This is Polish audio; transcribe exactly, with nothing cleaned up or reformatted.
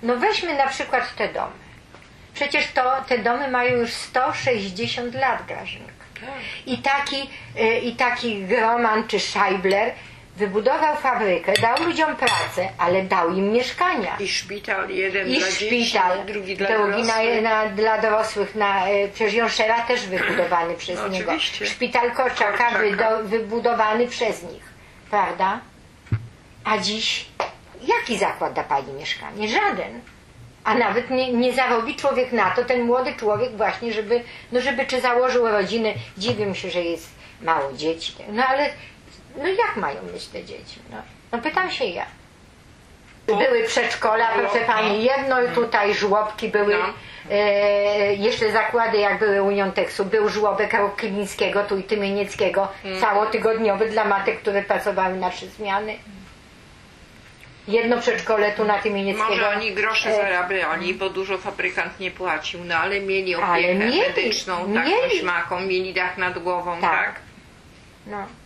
No weźmy na przykład te domy. Przecież to, te domy mają już sto sześćdziesiąt lat, Grażynka. I taki, i taki Groman czy Scheibler wybudował fabrykę, dał ludziom pracę, ale dał im mieszkania. I szpital, jeden I dla szpital, dzieci, drugi dla drugi dorosłych. na, na, dla dorosłych. Na, przecież Jonszera też wybudowany przez No, niego. oczywiście. Szpital Korczaka, Korczaka. Wydo, wybudowany przez nich. Prawda? A dziś jaki zakład da pani mieszkanie? Żaden. A nawet nie, nie zarobi człowiek na to, ten młody człowiek właśnie, żeby, no żeby czy założył rodzinę. Dziwię się, że jest mało dzieci. No ale no jak mają mieć te dzieci? No, no pytam się ja. Były przedszkola, proszę pani, jedno i tutaj żłobki były, No. e, jeszcze zakłady jak były Unionteksu, był żłobek Krokińskiego, tu i Tymienieckiego, Hmm. całotygodniowy dla matek, które pracowały na trzy zmiany. Jedno przedszkole tu na Tymienieckiego. Może oni grosze e, zarabiali, bo dużo fabrykant nie płacił, no ale mieli Ale opiekę mieli, medyczną, taką mieli. śmaką, mieli dach nad głową, Tak. tak? No.